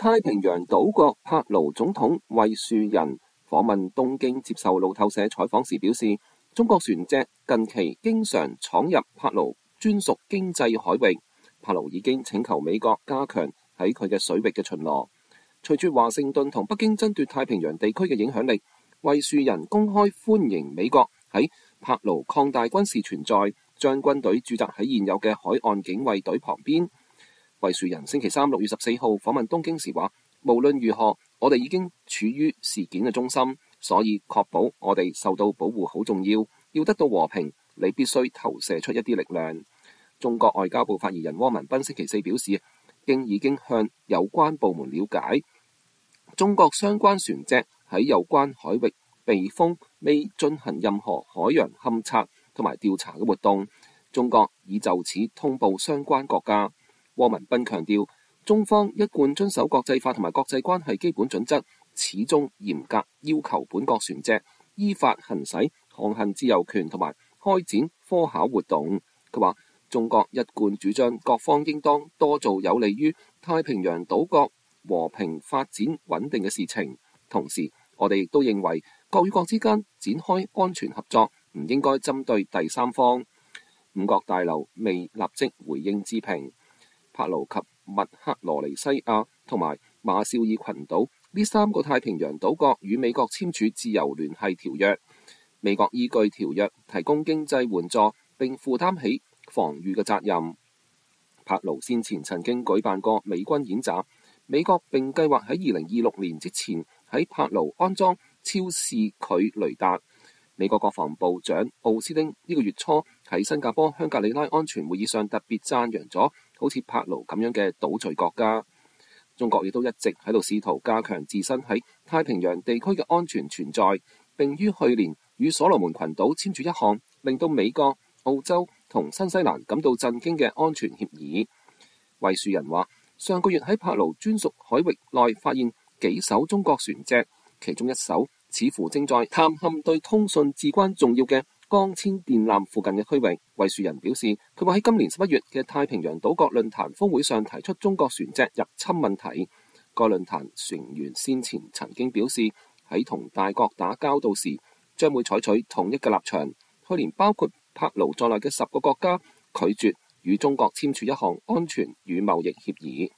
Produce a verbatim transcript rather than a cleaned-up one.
太平洋島國帕勞總統惠樹人訪問東京，接受路透社採訪時表示，中國船隻近期經常闖入帕勞專屬經濟海域，帕勞已經請求美國加強喺佢嘅水域嘅巡邏。隨住華盛頓同北京爭奪太平洋地區嘅影響力，惠樹人公開歡迎美國喺帕勞擴大軍事存在，將軍隊駐紮喺現有嘅海岸警衛隊旁邊。惠樹人星期三六月十四號訪問東京時話，無論如何，我哋已經處於事件嘅中心，所以確保我哋受到保護好重要。要得到和平，你必須投射出一啲力量。中國外交部發言人汪文斌星期四表示，經已經向有關部門了解，中國相關船隻喺有關海域避風，未進行任何海洋勘測同埋調查嘅活動。中國已就此通報相關國家。汪文斌強調，中方一貫遵守國際法同埋國際關係基本準則，始終嚴格要求本國船隻依法行使航行自由權同埋開展科考活動。佢話，中國一貫主張各方應當多做有利於太平洋島國和平發展穩定嘅事情。同時，我哋亦都認為國與國之間展開安全合作唔應該針對第三方。五角大樓未立即回應置評。帕勞及密克羅尼西亞同埋馬紹爾群島呢三個太平洋島國與美國簽署自由聯繫條約，美國依據條約提供經濟援助並負擔起防禦嘅責任。帕勞先前曾經舉辦過美軍演習，美國並計劃喺二零二六年之前喺帕勞安裝超視距雷達。美國國防部長奧斯汀呢個月初喺新加坡香格里拉安全會議上特別讚揚咗好似帕勞咁樣嘅島嶼國家。中國亦都一直喺度試圖加強自身喺太平洋地區嘅安全存在，並於去年與所羅門群島簽署一項令到美國、澳洲同新西蘭感到震驚嘅安全協議。惠樹人話，上個月喺帕勞專屬海域內發現幾艘中國船隻，其中一艘似乎正在探勘對通訊至關重要嘅光纖電纜附近嘅區域。惠樹人表示，佢話喺今年十一月嘅太平洋島國論壇峰會上提出中國船隻入侵問題。該論壇成員先前曾經表示，喺同大國打交道時將會採取統一嘅立場。去年包括帕勞在內嘅十個國家拒絕與中國簽署一項安全與貿易協議。